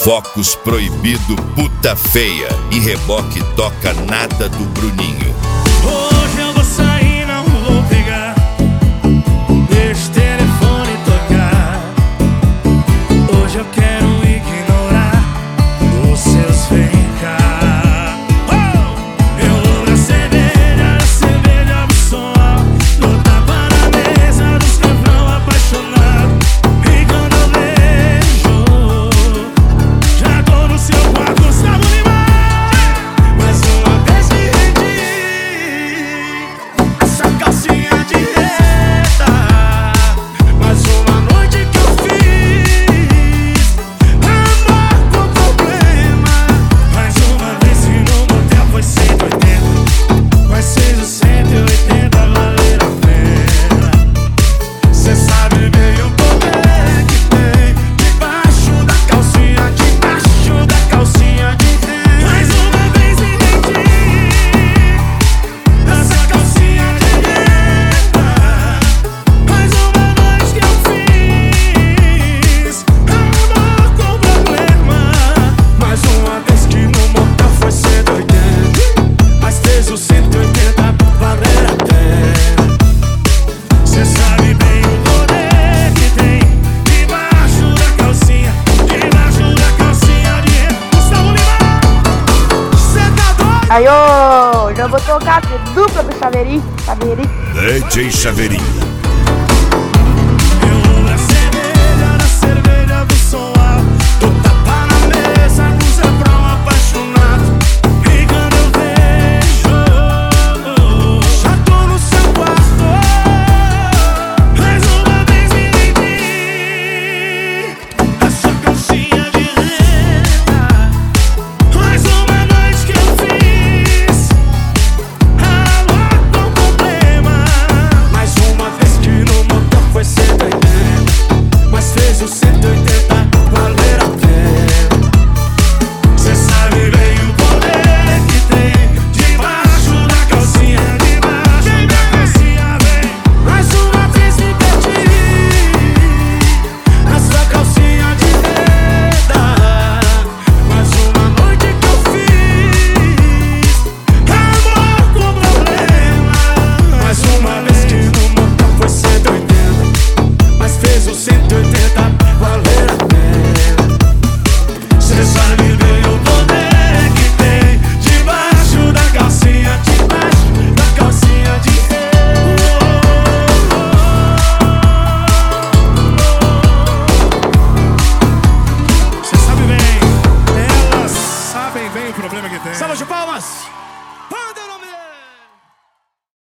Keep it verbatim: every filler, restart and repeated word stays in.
Focus proibido, puta feia. E reboque toca nada do Bruninho. Hoje eu vou sair, não vou pegar. Deixa o telefone tocar. Hoje eu quero ignorar os seus vem cá. Oh! Eu vou na cerveja, na cerveja do som alto. No tapa na mesa dos cabrão apaixonado. E quando eu vejo, já tô no seu quarto, Gustavo Lima. Mais uma vez me rendi. Essa calcinha de reta. Mais uma noite que eu fiz. Amor com problema. Mais uma vez que no motel foi cento e oitenta. Mas seja o cento e oitenta valer a pena. Cê sabe bem o poder que tem debaixo da calcinha, debaixo da calcinha de renda. Mais uma vez me rendi. Essa calcinha de renda. Mais uma noite que eu fiz. Amor com problema. Mais uma vez que no motel foi cento e oitenta. Mas fez o cento e oitenta valer a pena. Cê sabe bem o poder que tem debaixo da calcinha, debaixo da calcinha de renda. Gustavo Lima, cê tá doido? Aí, ô, já vou tocar de dupla pro Chaveirinho, Chaveirinho. D J Chaveirinho. Eu vou na cerveja, na cerveja do som alto. Tô tapa na mesa com Zé Brão apaixonado. E quando eu vejo, já tô no seu quarto. Mais uma vez me rendi. Essa calcinha de renda. Mais uma noite que eu fiz. Amor com problema. Mais uma vez que no motel foi cento e oitenta. Mas fez o cento e oitenta valer a pena. Cê sabe bem o poder que tem debaixo da calcinha, debaixo da calcinha, vem. Mais uma vez me perdi. Essa calcinha de renda. Mais uma noite que eu fiz. Amor com problema. Mais uma vez que no motel foi cento e oitenta. Mas fez o cento e oitenta valer a pena. Cê sabe bem o poder que tem debaixo da calcinha, debaixo da calcinha de renda. Cê sabe bem, elas sabem bem o problema que tem. Salva de palmas!